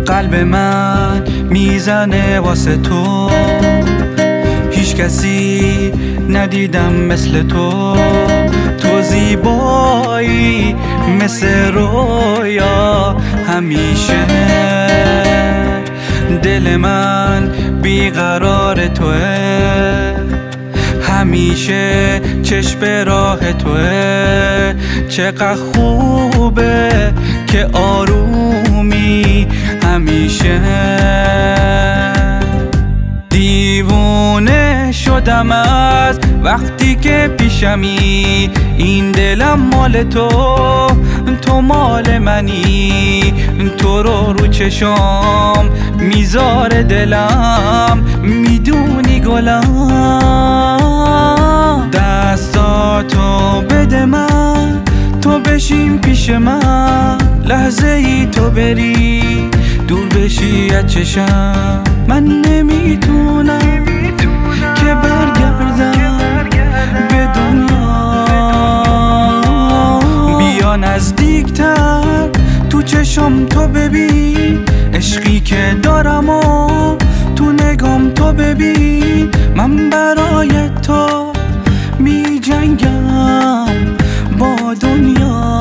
قلب من میزنه واسه تو، هیچ کسی ندیدم مثل تو. تو زیبایی مثل رویا همیشه، دل من بیقرار توه، همیشه چشم به راه توه. چقدر خوبه که آرومی همیشه. دیوونه شدم از وقتی که پیشمی، این دلم مال تو، تو مال منی. تو رو چشام میذاره دلم، میدونی گلم. دستاتو بده من، تو بشین پیش من، لحظه ای تو بری دور بشی از چشم. من نمیتونم که برگردم به دنیا. بیا نزدیکتر تو چشم تو ببین عشقی که دارم و تو نگام تو ببین. من برای تو می جنگم با دنیا.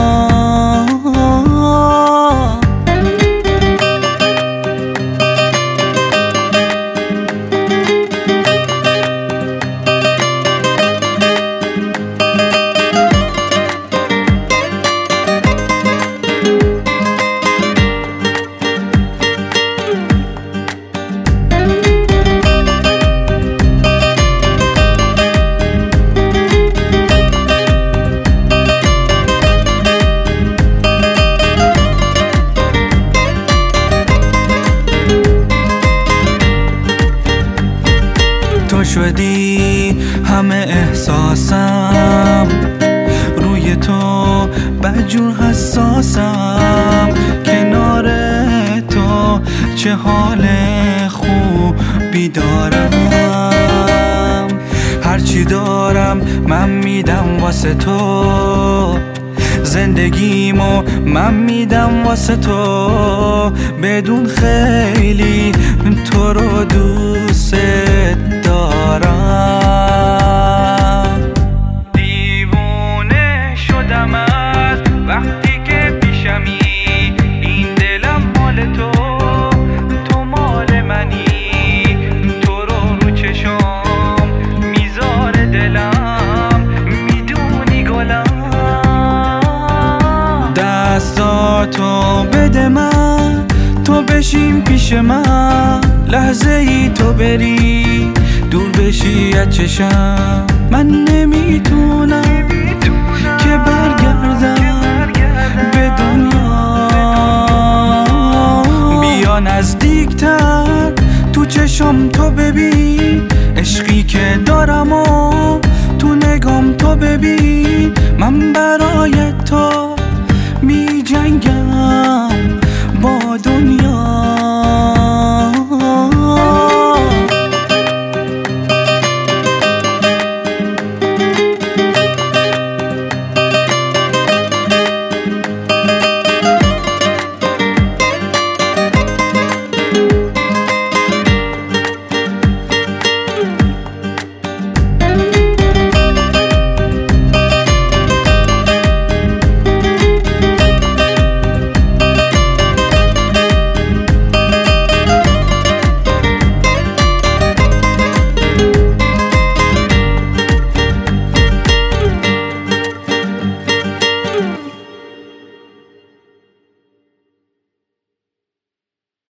تو شدی همه احساسم، روی تو بدجور حساسم. کنار تو چه حال خوبی دارم، هرچی دارم من میدم واسه تو. زندگیمو من میدم واسه تو، بدون خیلی تو رو دوست دارم. دیوونه شدم از وقتی که پیشمی، این دلم مال تو، تو مال منی. تو رو چشام میذاره دلم، میدونی گلم. دستاتو بده من، تو بشین پیش من، لحظه ای تو بری دور بشی از چشم. من نمیتونم که برگردم به دنیا. بیا نزدیکتر تو چشم تو ببین عشقی که دارم و تو نگام تو ببین. من برای تو می جنگم